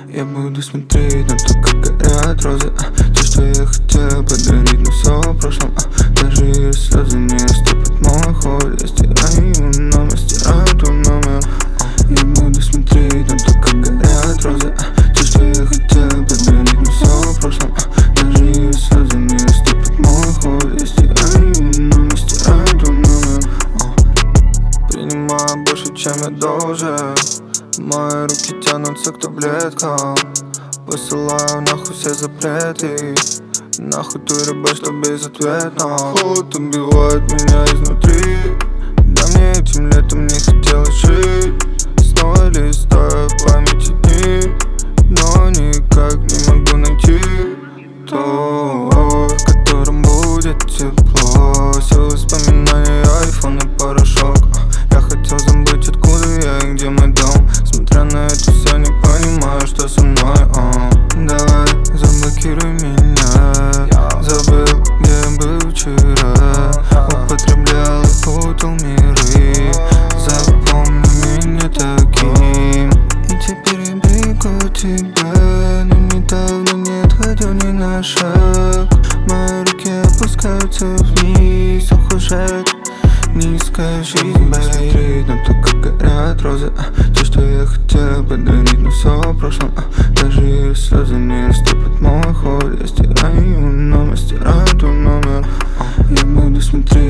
Я буду смотреть на то, как горят розы, то, что я хотел подарить, но все в прошлом. Даже если слезы не растопят мой ход, я стираю его номер, стираю твой номер. Я буду смотреть на то, как горят розы, то, что я хотел подарить, но все в прошлом. Даже если слезы не растопят мой ход, я стираю его номер, стираю твой номер. Принимаю больше, чем я должен. Мои руки тянутся к таблеткам. Посылаю нахуй все запреты. Нахуй ты рыба, что безответно. Холод убивает меня изнутри. Да мне этим летом не хотелось жить. Снова листаю в памяти дни, но никак не могу найти то, в котором будет тепло. Все воспоминания, айфон и порошок. Я хотел забыть, откуда я и где мой дом. Смотря на это все, не понимаю, что со мной. Давай, заблокируй меня. Забыл, где я был вчера. Употреблял и путал миры. Запомни меня таким. И теперь я бегу от тебя, но недавно не отходил ни на шаг. Мои руки опускаются вниз, ухудшает низкая жизнь. Смотреть на то, как горят розы, то, что я хотел подарить, но все в прошлом. Даже если слезы не растопят мой ход, я стираю его номер, стираю твой номер. Я буду смотреть